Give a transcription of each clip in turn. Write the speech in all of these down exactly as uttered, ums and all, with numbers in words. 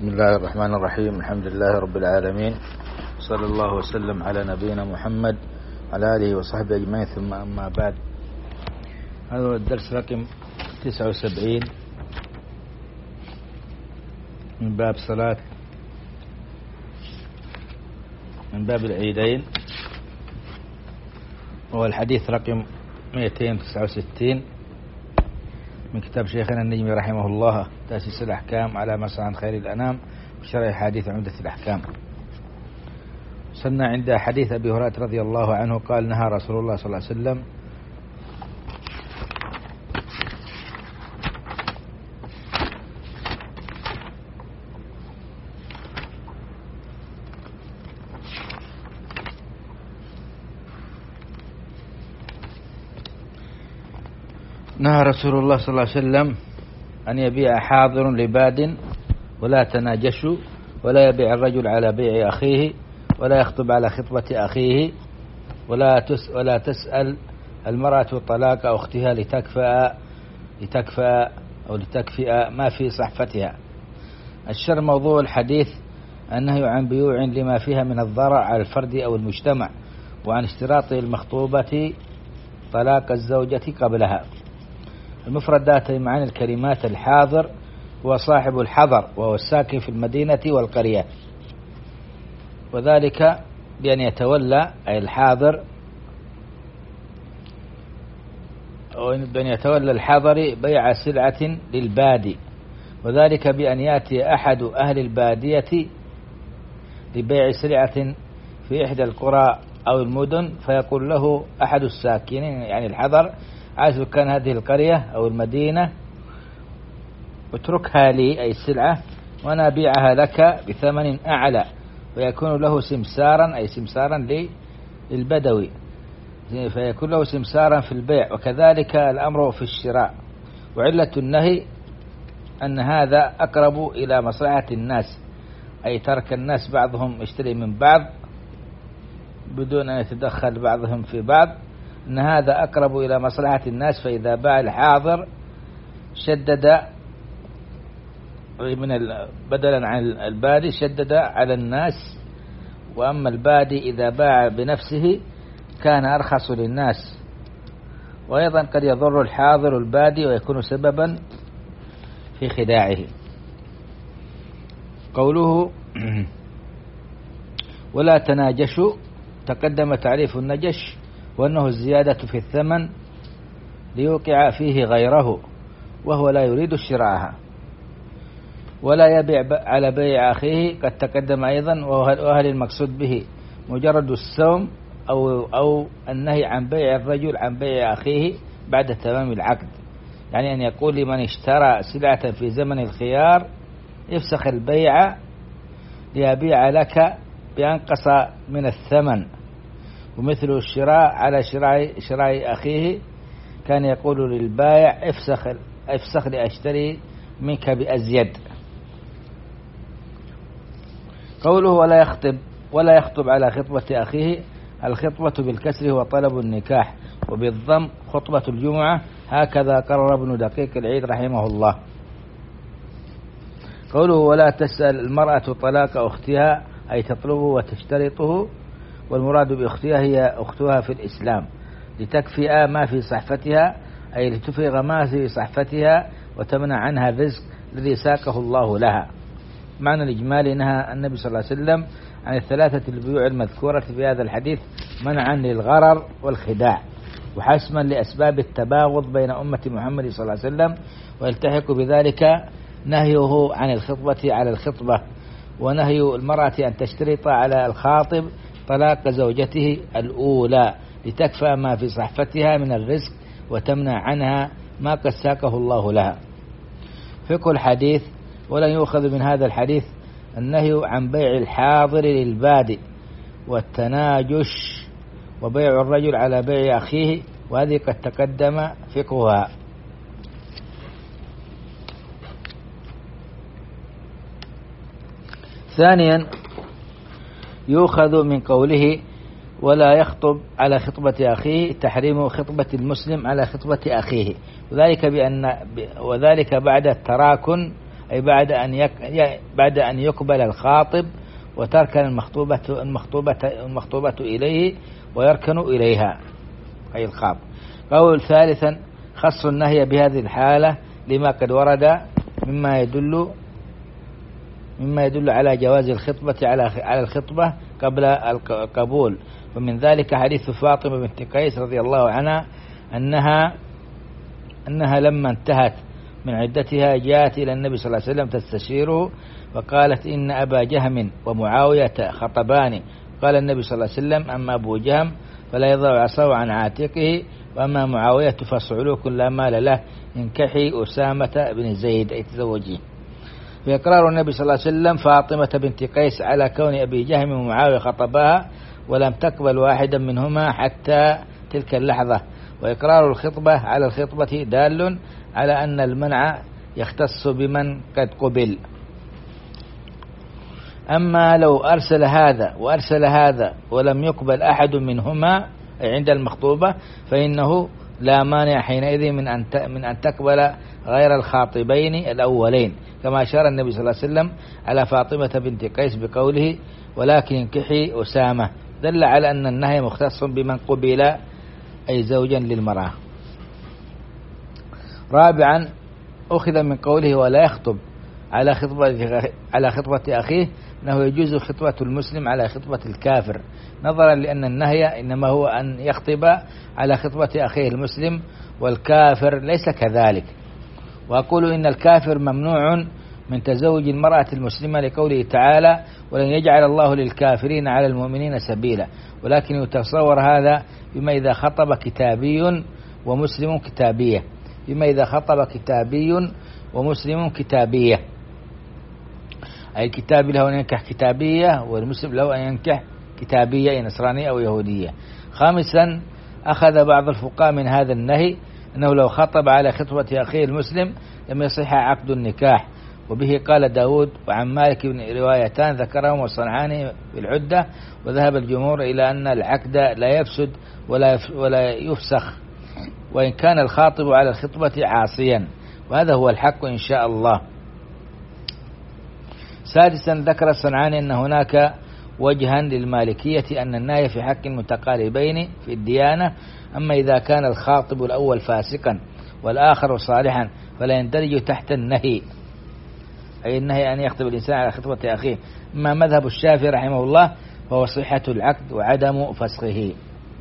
بسم الله الرحمن الرحيم. الحمد لله رب العالمين، صلى الله وسلم على نبينا محمد على آله وصحبه أجمعين، ثم أما بعد. هذا هو الدرس رقم تسعة وسبعين من باب صلاة من باب العيدين، وهو الحديث رقم مئتين وتسعة وستين من كتاب شيخنا النجمي رحمه الله، تأسيس الأحكام على ما صنع عن خير الأنام وشرح حديث عمدة الأحكام. وصلنا عند حديث أبي هريرة رضي الله عنه قال: نهى رسول الله صلى الله عليه وسلم نهى رسول الله صلى الله عليه وسلم أن يبيع حاضر لباد، ولا تناجشوا، ولا يبيع الرجل على بيع أخيه، ولا يخطب على خطبة أخيه، ولا تس ولا تسأل المرأة طلاق أختها لتكفأ لتكفأ أو لتكفئ ما في صحفتها. الشر موضوع الحديث النهي عن بيوع لما فيها من الضرر على الفرد أو المجتمع، وعن اشتراط المخطوبة طلاق الزوجة قبلها. المفردات معاني الكلمات: الحاضر هو صاحب الحضر، وهو الساكن في المدينة والقرية، وذلك بأن يتولى أي الحاضر بأن يتولى الحاضر بيع سلعة للبادي، وذلك بأن يأتي أحد أهل البادية لبيع سلعة في إحدى القرى أو المدن، فيقول له أحد الساكنين يعني الحضر: عايز كان هذه القرية أو المدينة اتركها لي أي السلعة وأنا أبيعها لك بثمن أعلى، ويكون له سمسارا أي سمسارا للبدوي، فيكون له سمسارا في البيع. وكذلك الأمر في الشراء. وعلة النهي أن هذا أقرب إلى مصلحة الناس، أي ترك الناس بعضهم يشتري من بعض بدون أن يتدخل بعضهم في بعض، أن هذا أقرب إلى مصلحة الناس. فإذا باع الحاضر شدد من بدلا عن البادي شدد على الناس، وأما البادي إذا باع بنفسه كان أرخص للناس. وأيضا قد يضر الحاضر البادي ويكون سببا في خداعه. قوله ولا تناجشوا، تقدم تعريف النجش، وأنه الزيادة في الثمن ليوقع فيه غيره، وهو لا يريد شراءها. ولا يبيع على بيع أخيه، قد تقدم أيضا، وأهل المقصود به مجرد السوم أو, أو النهي عن بيع الرجل عن بيع أخيه بعد تمام العقد، يعني أن يقول لمن اشترى سلعة في زمن الخيار: افسخ البيع ليبيع لك بأنقص من الثمن. ومثل الشراء على شراء شراء أخيه، كان يقول للبائع: افسخ افسخ لأشتري منك بأزيد. قوله ولا يخطب ولا يخطب على خطبة أخيه، الخطبة بالكسر هو طلب النكاح، وبالضم خطبة الجمعة، هكذا قرر ابن دقيق العيد رحمه الله. قوله ولا تسأل المرأة طلاق أختها، أي تطلبه وتشترطه، والمراد بأختها هي أختها في الإسلام، لتكفئ ما في صحفتها، أي لتفرغ ما في صحفتها وتمنع عنها الرزق الذي ساقه الله لها. معنى الإجمالي: نهى النبي صلى الله عليه وسلم عن الثلاثة البيوع المذكورة في هذا الحديث منعا للغرر والخداع، وحسما لأسباب التباغض بين أمة محمد صلى الله عليه وسلم، ويلتحق بذلك نهيه عن الخطبة على الخطبة، ونهي المرأة أن تشترط على الخاطب طلاق زوجته الأولى لتكفى ما في صحفتها من الرزق وتمنع عنها ما قد ساقه الله لها. فقه الحديث: ولن يؤخذ من هذا الحديث النهي عن بيع الحاضر للبادئ والتناجش وبيع الرجل على بيع أخيه، وهذه قد تقدم فقهها. ثانيا، يؤخذ من قوله ولا يخطب على خطبة أخيه تحريم خطبة المسلم على خطبة أخيه، وذلك بأن وذلك بعد التراكن أي بعد أن يك بعد أن يقبل الخاطب وتركن المخطوبة المخطوبة المخطوبة إليه ويركن إليها أي الخاطب. قول ثالثا خص النهي بهذه الحالة لما قد ورد مما يدل مما يدل على جواز الخطبة على على الخطبة قبل القبول، ومن ذلك حديث فاطمة بنت قيس رضي الله عنها أنها أنها لما انتهت من عدتها جاءت إلى النبي صلى الله عليه وسلم تستشيره وقالت إن أبا جهم ومعاوية خطباني. قال النبي صلى الله عليه وسلم أما أبو جهم فلا يضع عصاه عن عاتقه وأما معاوية فصعلوك لا مال له انكحي أسامة بن زيد أي تزوجيه. فإقرار النبي صلى الله عليه وسلم فاطمة بنت قيس على كون أبي جهم ومعاوية خطبها ولم تقبل واحدا منهما حتى تلك اللحظة، وإقرار الخطبة على الخطبة دال على أن المنع يختص بمن قد قبل. أما لو أرسل هذا وأرسل هذا ولم يقبل أحد منهما عند المخطوبة فإنه لا مانع حينئذ من أن من أن تقبل غير الخاطبين الأولين، كما أشار النبي صلى الله عليه وسلم على فاطمة بنت قيس بقوله ولكن انكحي أسامة، دل على أن النهي مختص بمن قبل أي زوجا للمرأة. رابعا أخذ من قوله ولا يخطب على خطبة على خطبة أخيه أنه يجوز خطبة المسلم على خطبة الكافر، نظرا لأن النهي إنما هو أن يخطب على خطبة أخيه المسلم والكافر ليس كذلك. وأقول إن الكافر ممنوع من تزوج المرأة المسلمة لقوله تعالى ولن يجعل الله للكافرين على المؤمنين سبيلا، ولكن يتصور هذا بما إذا خطب كتابي ومسلم كتابية بما إذا خطب كتابي ومسلم كتابية، أي الكتاب له أن ينكح كتابية والمسلم له أن ينكح كتابية نصرانية أو يهودية. خامسا أخذ بعض الفقهاء من هذا النهي أنه لو خطب على خطبة أخيه المسلم لم يصح عقد النكاح، وبه قال داود وعن مالك بن روايتان ذكرهم والصنعاني بالعدة، وذهب الجمهور إلى أن العقد لا يفسد ولا ولا يفسخ وإن كان الخاطب على الخطبة عاصيا، وهذا هو الحق إن شاء الله. سادسا ذكر الصنعاني أن هناك وجها للمالكية أن النهي في حق المتقاربين في الديانة، أما إذا كان الخاطب الأول فاسقا والآخر صالحا فلا يندرج تحت النهي، أي النهي أن يخطب الإنسان على خطبة أخيه. أما مذهب الشافعي رحمه الله فهو صحة العقد وعدم فسخه.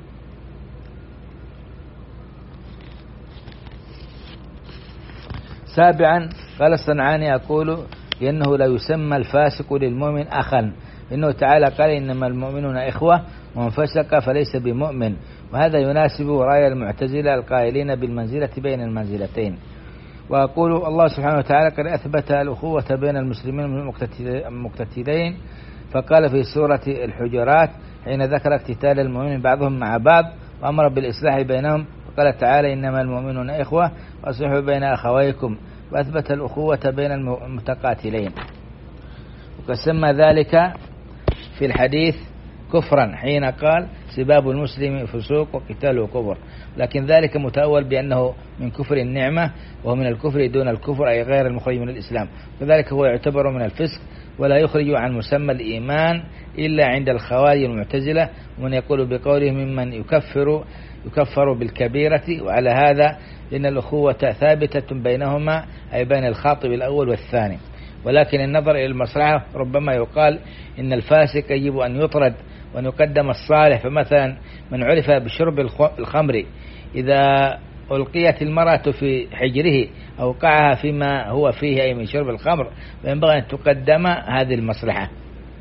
سابعا قال الصنعاني أقول لأنه لا يسمى الفاسق للمؤمن أخا، إنه تعالى قال إنما المؤمنون إخوة ومن فسق فليس بمؤمن، وهذا يناسب رأي المعتزلة القائلين بالمنزلة بين المنزلتين. وأقول الله سبحانه وتعالى قد أثبت الأخوة بين المسلمين المقتتلين، فقال في سورة الحجرات حين ذكر اقتتال المؤمنين بعضهم مع بعض وأمر بالإصلاح بينهم فقال تعالى إنما المؤمنون إخوة وأصلحوا بين أخويكم، وأثبت الأخوة بين المتقاتلين. وقسم ذلك في الحديث كفرا حين قال سباب المسلم فسوق وقتاله كفر، لكن ذلك متأول بأنه من كفر النعمة وهو من الكفر دون الكفر أي غير المخرج من الإسلام، فذلك هو يعتبر من الفسق ولا يخرج عن مسمى الإيمان إلا عند الخوارج المعتزلة، ومن يقول بقوله ممن يكفر يكفر بالكبيرة. وعلى هذا لأن الأخوة ثابتة بينهما أي بين الخاطب الأول والثاني، ولكن النظر إلى المصلحة ربما يقال إن الفاسق يجب أن يطرد وأن يقدم الصالح. فمثلا من عرف بشرب الخمر إذا ألقيت المرأة في حجره أوقعها فيما هو فيه أي من شرب الخمر فينبغي أن تقدم هذه المصلحة.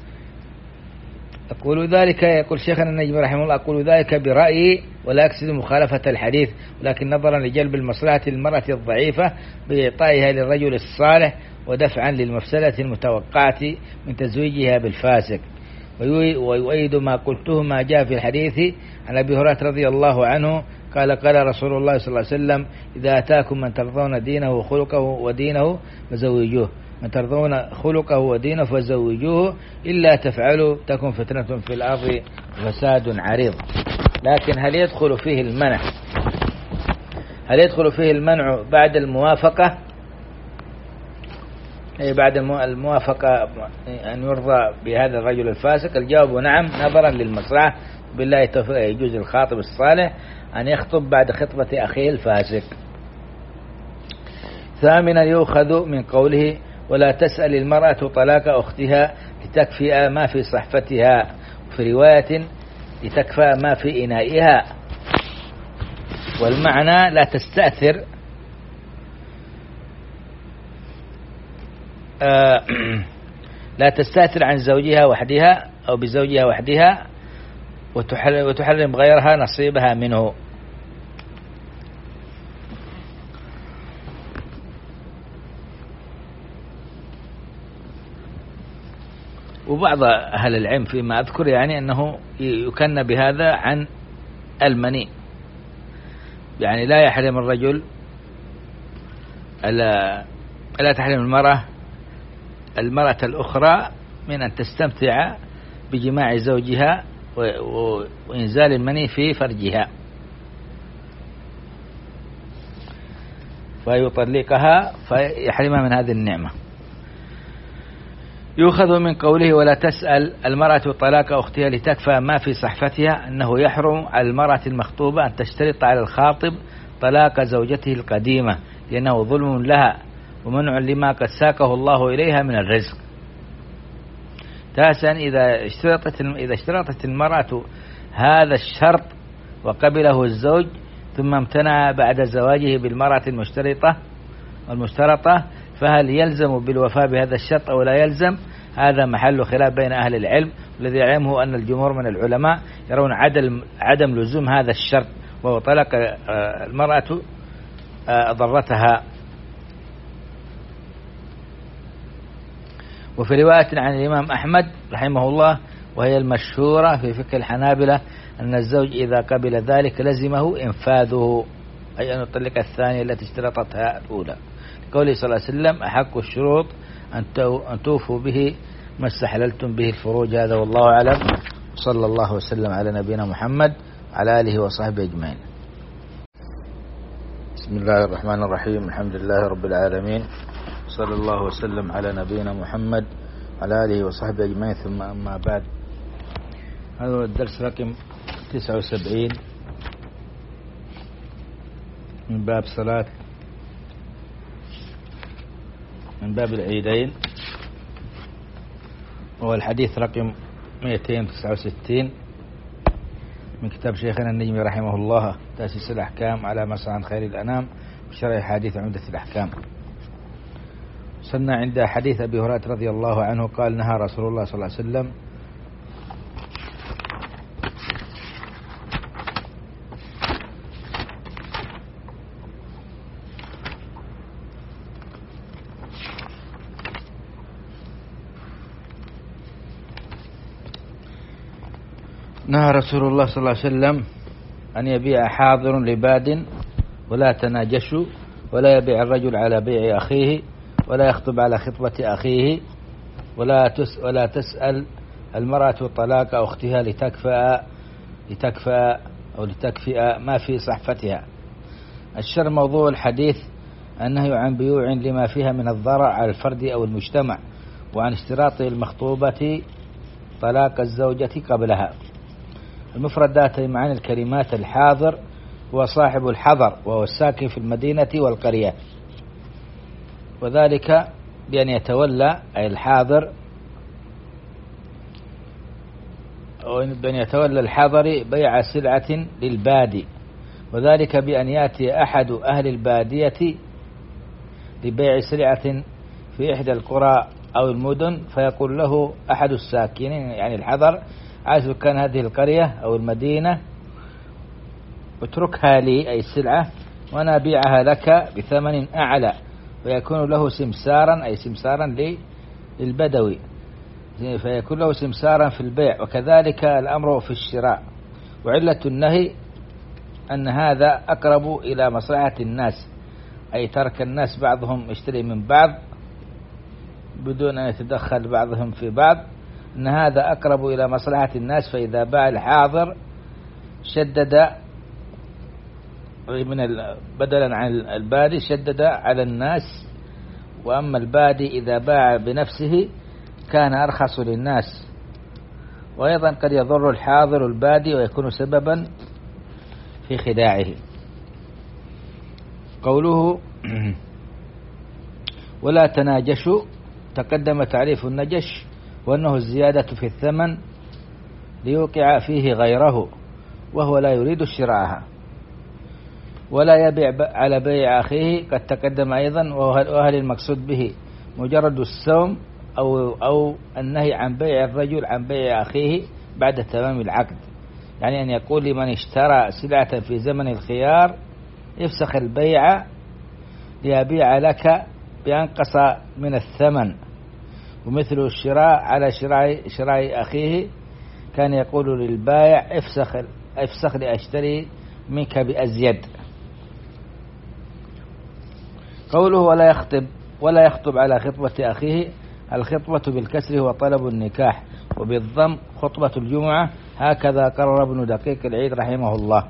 أقول ذلك يقول شيخنا النجم رحمه الله أقول ذلك برأيي ولا أقصد مخالفة الحديث، ولكن نظرا لجلب المصلحة للمرأة الضعيفة بإعطائها للرجل الصالح ودفعا للمفسدة المتوقعة من تزويجها بالفاسق. ويؤيد ما قلته ما جاء في الحديث عن أبي هريرة رضي الله عنه قال قال رسول الله صلى الله عليه وسلم إذا أتاكم من ترضون دينه وخلقه ودينه فزوجوه من ترضون خلقه ودينه فزوجوه إلا تفعلوا تكن فتنة في الأرض وفساد عريض. لكن هل يدخل فيه المنع هل يدخل فيه المنع بعد الموافقة بعد الموافقة أن يرضى بهذا الرجل الفاسق؟ الجواب نعم، نظرا للمصلحة. بالله التوفيق يجوز الخاطب الصالح أن يخطب بعد خطبة أخيه الفاسق. ثامنا يؤخذ من قوله ولا تسأل المرأة طلاق أختها لتكفئ ما في صحفتها، وفي رواية لتكفأ ما في إنائها، والمعنى لا تستأثر آه لا تستأثر عن زوجها وحدها أو بزوجها وحدها وتحرم غيرها نصيبها منه. وبعض أهل العلم فيما أذكر يعني أنه يكن بهذا عن المني، يعني لا يحرم الرجل ألا, ألا تحرم المرأة المرأة الأخرى من أن تستمتع بجماع زوجها وإنزال المني في فرجها فيطلقها فيحرمها من هذه النعمة. يؤخذ من قوله ولا تسأل المرأة طلاق أختها لتكفى ما في صحفتها أنه يحرم على المرأة المخطوبة أن تشترط على الخاطب طلاق زوجته القديمة، لأنه ظلم لها ومنع لما قد ساقه الله إليها من الرزق. تاسعا إذا اشترطت إذا اشترطت المرأة هذا الشرط وقبله الزوج ثم امتنع بعد زواجه بالمرأة المشترطة المشترطة فهل يلزم بالوفاء بهذا الشرط أو لا يلزم؟ هذا محل خلاف بين أهل العلم، والذي يعلمه أن الجمهور من العلماء يرون عدم عدم لزوم هذا الشرط، وهو طلاق المرأة ضرتها. وفي رواية عن الإمام أحمد رحمه الله وهي المشهورة في فقه الحنابلة أن الزوج إذا قبل ذلك لزمه إنفاذه، أي أن يطلق الثانية التي اشترطتها الأولى، قوله صلى الله عليه وسلم أحق الشروط أن توفوا به ما استحللتم به الفروج. هذا والله أعلم، صلى الله وسلم على نبينا محمد على آله وصحبه أجمعين. بسم الله الرحمن الرحيم، الحمد لله رب العالمين، صلى الله وسلم على نبينا محمد على آله وصحبه أجمعين، ثم أما بعد. هذا هو الدرس رقم تسعة وسبعين من باب صلاة من باب العيدين، وهو الحديث رقم مئتين وتسعة وستين من كتاب شيخنا النجمي رحمه الله تأسيس الأحكام على مسعى خير الأنام وشرح حديث عمدة الأحكام. وصلنا عند حديث أبي هريرة رضي الله عنه قال نهى رسول الله صلى الله عليه وسلم نهى رسول الله صلى الله عليه وسلم أن يبيع حاضر لباد ولا تناجشوا، ولا يبيع الرجل على بيع أخيه، ولا يخطب على خطبة أخيه، ولا تس ولا تسأل المرأة طلاق أختها لتكفأ لتكفأ أو لتكفئ ما في صحفتها. الشر موضوع الحديث النهي عن بيوع لما فيها من الضرر على الفرد أو المجتمع، وعن اشتراط المخطوبة طلاق الزوجة قبلها. المفردات معاني الكلمات الحاضر هو صاحب الحضر، وهو الساكن في المدينة والقرية، وذلك بأن يتولى أي الحاضر بأن يتولى الحاضر بيع سلعة للبادي، وذلك بأن يأتي أحد أهل البادية لبيع سلعة في إحدى القرى أو المدن فيقول له أحد الساكنين يعني الحضر عايز كان هذه القرية أو المدينة اتركها لي أي السلعة وأنا أبيعها لك بثمن أعلى، ويكون له سمسارا أي سمسارا للبدوي، فيكون له سمسارا في البيع. وكذلك الأمر في الشراء. وعلة النهي أن هذا أقرب إلى مصلحة الناس، أي ترك الناس بعضهم يشتري من بعض بدون أن يتدخل بعضهم في بعض، أن هذا أقرب إلى مصلحة الناس. فإذا باع الحاضر شدد من بدلا عن البادي شدد على الناس وأما البادي إذا باع بنفسه كان أرخص للناس. وأيضا قد يضر الحاضر البادي ويكون سببا في خداعه. قوله ولا تناجشوا، تقدم تعريف النجش وأنه الزيادة في الثمن ليوقع فيه غيره وهو لا يريد شراءها. ولا يبيع على بيع أخيه، قد تقدم أيضا، وهل المقصود به مجرد السوم أو, أو النهي عن بيع الرجل عن بيع أخيه بعد تمام العقد، يعني أن يقول لمن اشترى سلعة في زمن الخيار افسخ البيع ليبيع لك بأنقص من الثمن. ومثل الشراء على شراء, شراء أخيه كان يقول للبائع افسخ, افسخ لأشتري منك بأزيد. قوله ولا يخطب ولا يخطب على خطبة أخيه، الخطبة بالكسر هو طلب النكاح، وبالضم خطبة الجمعة، هكذا قرر ابن دقيق العيد رحمه الله.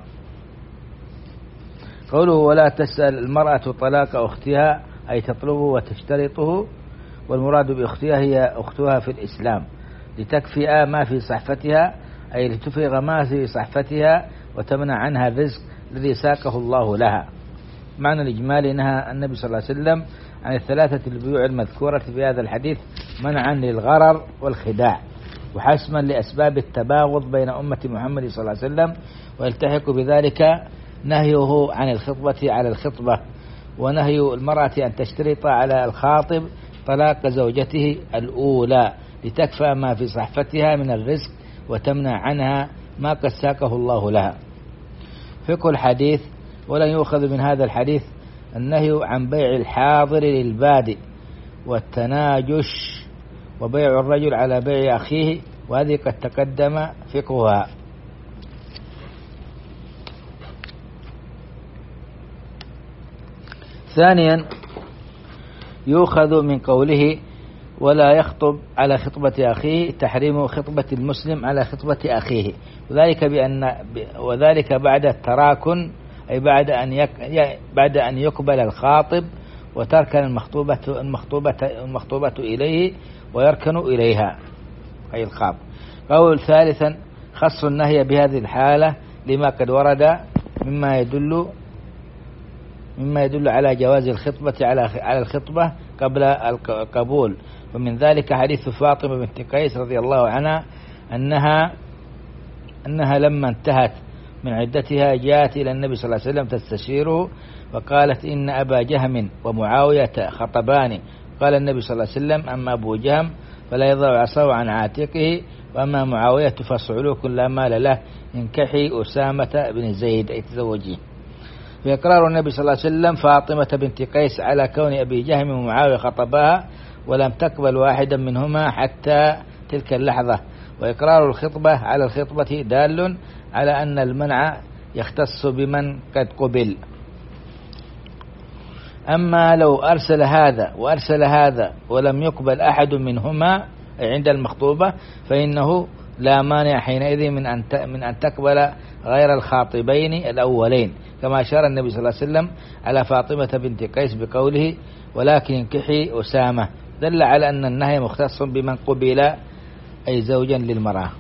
قوله ولا تسأل المرأة طلاق أختها، أي تطلبه وتشترطه، والمراد بأختها هي أختها في الإسلام، لتكفئ ما في صحفتها، أي لتفرغ ما في صحفتها وتمنع عنها الرزق الذي ساقه الله لها. معنى الإجمالي نهى النبي صلى الله عليه وسلم عن الثلاثة البيوع المذكورة في هذا الحديث منعا للغرر والخداع، وحسما لأسباب التباغض بين أمة محمد صلى الله عليه وسلم، ويلتحق بذلك نهيه عن الخطبة على الخطبة، ونهي المرأة أن تشترط على الخاطب طلاق زوجته الأولى لتكفى ما في صحفتها من الرزق وتمنع عنها ما قد ساقه الله لها. فقه الحديث: ولن يؤخذ من هذا الحديث النهي عن بيع الحاضر للبادئ والتناجش وبيع الرجل على بيع أخيه، وهذه قد تقدم فقهها. ثانيا، يؤخذ من قوله ولا يخطب على خطبة أخيه تحريم خطبة المسلم على خطبة أخيه، وذلك بأن وذلك بعد التراكن، أي بعد أن يك بعد أن يقبل الخاطب وتركن المخطوبة المخطوبة المخطوبة إليه ويركن إليها، أي الخاطب. قول ثالثا، خص النهي بهذه الحالة لما قد ورد مما يدل مما يدل على جواز الخطبة على على الخطبة قبل القبول، ومن ذلك حديث فاطمة بنت قيس رضي الله عنها أنها أنها لما انتهت من عدتها جاءت إلى النبي صلى الله عليه وسلم تستشيره، وقالت إن أبا جهم ومعاوية خطباني. قال النبي صلى الله عليه وسلم: أما أبو جهم فلا يضع عصاه عن عاتقه، وأما معاوية فصعلوك لا مال له، انكحي أسامة بن زيد، أي تزوجيه. في إقرار النبي صلى الله عليه وسلم فاطمة بنت قيس على كون أبي جهم ومعاوية خطبها ولم تقبل واحدا منهما حتى تلك اللحظة، وإقرار الخطبة على الخطبة دال على أن المنع يختص بمن قد قبل. أما لو أرسل هذا وأرسل هذا ولم يقبل أحد منهما عند المخطوبة فإنه لا مانع حينئذ من أن من أن تقبل غير الخاطبين الأولين، كما أشار النبي صلى الله عليه وسلم على فاطمة بنت قيس بقوله: ولكن انكحي أسامة، دل على أن النهي مختص بمن قبل، أي زوجا للمرأة.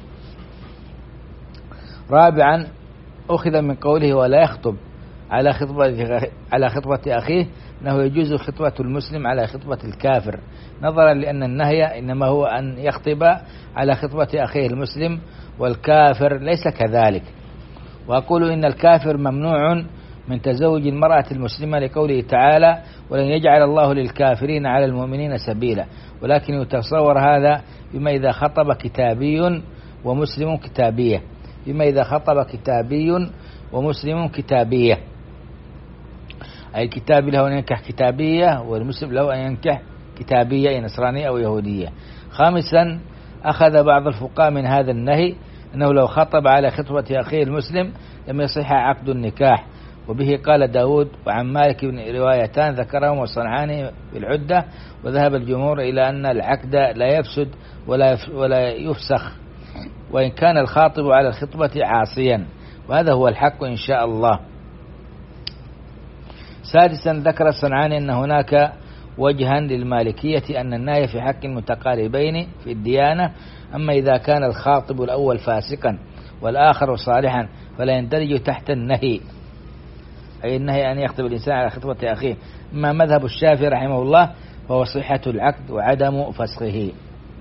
رابعا، أخذ من قوله ولا يخطب على خطبة على خطبة أخيه أنه يجوز خطبة المسلم على خطبة الكافر، نظرا لأن النهي إنما هو أن يخطب على خطبة أخيه المسلم، والكافر ليس كذلك. وأقول إن الكافر ممنوع من تزوج المرأة المسلمة لقوله تعالى: ولن يجعل الله للكافرين على المؤمنين سبيلا، ولكن يتصور هذا بما إذا خطب كتابي ومسلم كتابية بما إذا خطب كتابي ومسلم كتابية، أي الكتابي له أن ينكح كتابية، والمسلم له أن ينكح كتابية نصرانية أو يهودية. خامسا، أخذ بعض الفقهاء من هذا النهي أنه لو خطب على خطبة أخيه المسلم لم يصح عقد النكاح، وبه قال داود وعن مالك بن روايتان ذكرهم والصنعاني بالعدة، وذهب الجمهور إلى أن العقد لا يفسد ولا ولا يفسخ وإن كان الخاطب على الخطبة عاصيا، وهذا هو الحق إن شاء الله. سادسا، ذكر الصنعاني أن هناك وجها للمالكية أن النهي في حق المتقاربين في الديانة. أما إذا كان الخاطب الأول فاسقا والآخر صالحا فلا يندرج تحت النهي، أي النهي أن يخطب الإنسان على خطبة أخيه. أما مذهب الشافعي رحمه الله فهو صحة العقد وعدم فسخه.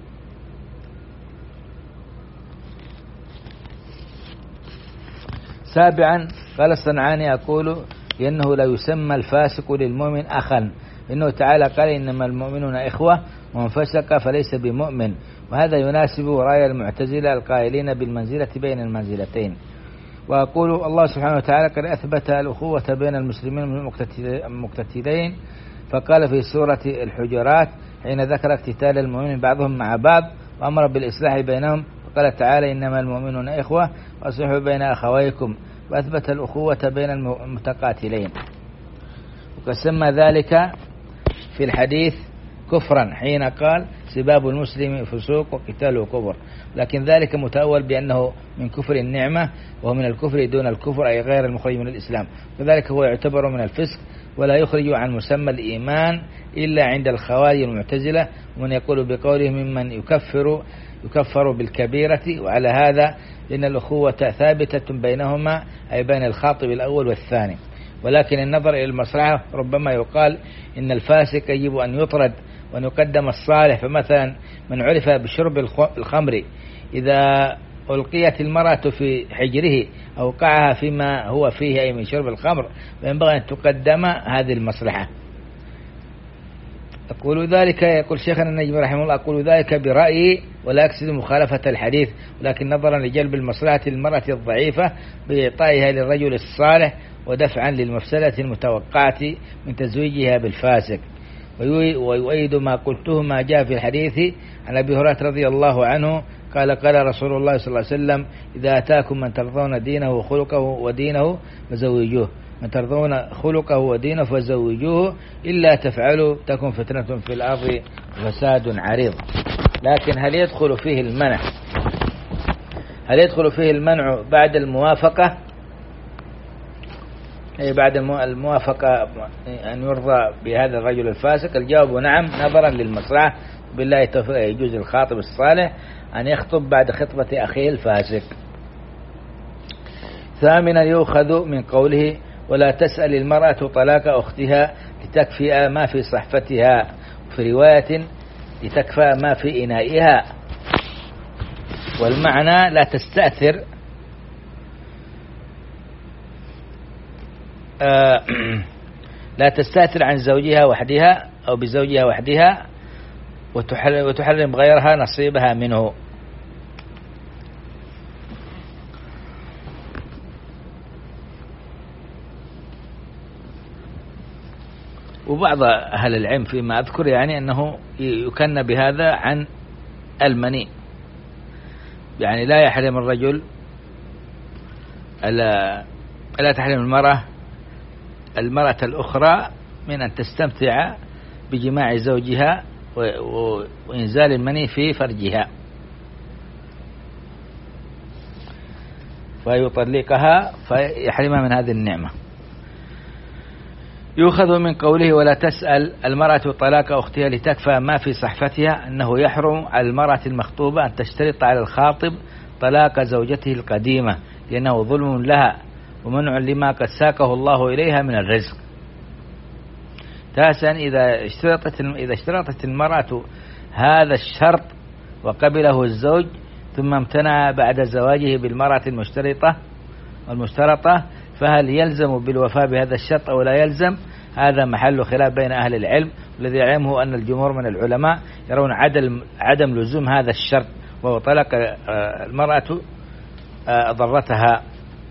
سابعا قال الصنعاني أقول لأنه لا يسمى الفاسق للمؤمن أخا، إنه تعالى قال إنما المؤمنون إخوة ومن فسق فليس بمؤمن، وهذا يناسب رأي المعتزلة القائلين بالمنزلة بين المنزلتين. وأقول الله سبحانه وتعالى قد أثبت الأخوة بين المسلمين المقتتلين، فقال في سورة الحجرات حين ذكر اقتتال المؤمنين بعضهم مع بعض وأمر بالإصلاح بينهم، وقال تعالى إنما المؤمنون إخوة وأصلحوا بين أخويكم، وأثبت الأخوة بين المتقاتلين. وقد سمى ذلك في الحديث كفرا حين قال سباب المسلم فسوق وقتاله كفر، لكن ذلك متأول بأنه من كفر النعمة وهو من الكفر دون الكفر، أي غير المخرج من الإسلام، وذلك هو يعتبر من الفسق ولا يخرج عن مسمى الإيمان إلا عند الخوارج المعتزلة، ومن يقول بقوله ممن يكفر يكفر بالكبيرة. وعلى هذا لأن الأخوة ثابتة بينهما، أي بين الخاطب الأول والثاني، ولكن النظر إلى المصلحة ربما يقال إن الفاسق يجب أن يطرد وأن يقدم الصالح. فمثلا من عرف بشرب الخمر إذا ألقيت المرأة في حجره أوقعها فيما هو فيه أي من شرب الخمر، فينبغي أن تقدم هذه المصلحة. أقول ذلك، يقول شيخنا النجم رحمه الله، أقول ذلك برأيي ولا أقصد مخالفة الحديث، ولكن نظرا لجلب المصلحة للمرأة الضعيفة بإعطائها للرجل الصالح ودفعا للمفسدة المتوقعة من تزويجها بالفاسق. ويؤيد ما قلته ما جاء في الحديث عن أبي هريرة رضي الله عنه قال قال رسول الله صلى الله عليه وسلم إذا أتاكم من ترضون دينه وخلقه ودينه فزوجوه، من ترضون خلقه ودينه فزوجوه، إلا تفعلوا تكن فتنة في الأرض وفساد عريض. لكن هل يدخل فيه المنع هل يدخل فيه المنع بعد الموافقة، أي بعد الموافقة أن يرضى بهذا الرجل الفاسق؟ الجواب نعم، نظرا للمصلحة. بالله التوفيق يجوز الخاطب الصالح أن يخطب بعد خطبة أخيه الفاسق. ثامنا يؤخذ من قوله ولا تسأل المرأة طلاق أختها لتكفئ ما في صحفتها، وفي رواية لتكفى ما في إنائها، والمعنى لا تستأثر آه لا تستأثر عن زوجها وحدها أو بزوجها وحدها وتحرم غيرها نصيبها منه. وبعض أهل العلم فيما أذكر يعني أنه يكن بهذا عن المني، يعني لا يحرم الرجل ألا, ألا تحرم المرأة المرأة الأخرى من أن تستمتع بجماع زوجها وإنزال المني في فرجها فيطلقها فيحرمها من هذه النعمة. يؤخذ من قوله ولا تسأل المرأة طلاق أختها لتكفى ما في صحفتها أنه يحرم على المرأة المخطوبة أن تشترط على الخاطب طلاق زوجته القديمة، لأنه ظلم لها ومنع لما قد ساقه الله إليها من الرزق. تاسعا إذا اشترطت إذا اشترطت المرأة هذا الشرط وقبله الزوج ثم امتنع بعد زواجه بالمرأة المشترطة والمشترطة، فهل يلزم بالوفاء بهذا الشرط أو لا يلزم؟ هذا محل خلاف بين أهل العلم، والذي يعلمه أن الجمهور من العلماء يرون عدم عدم لزوم هذا الشرط، وهو طلق المرأة ضرتها.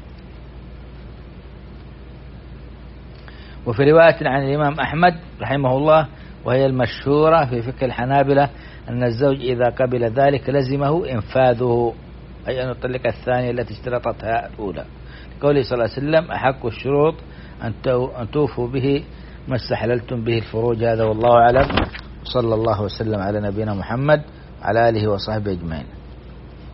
وفي رواية عن الإمام أحمد رحمه الله وهي المشهورة في فقه الحنابلة أن الزوج إذا قبل ذلك لزمه إنفاذه، أي أن يطلق الثانية التي اشترطتها الأولى، قوله صلى الله عليه وسلم أحق الشروط أن توفوا به ما استحللتم به الفروج. هذا والله أعلم، صلى الله وسلم على نبينا محمد وعلى آله وصحبه أجمعين.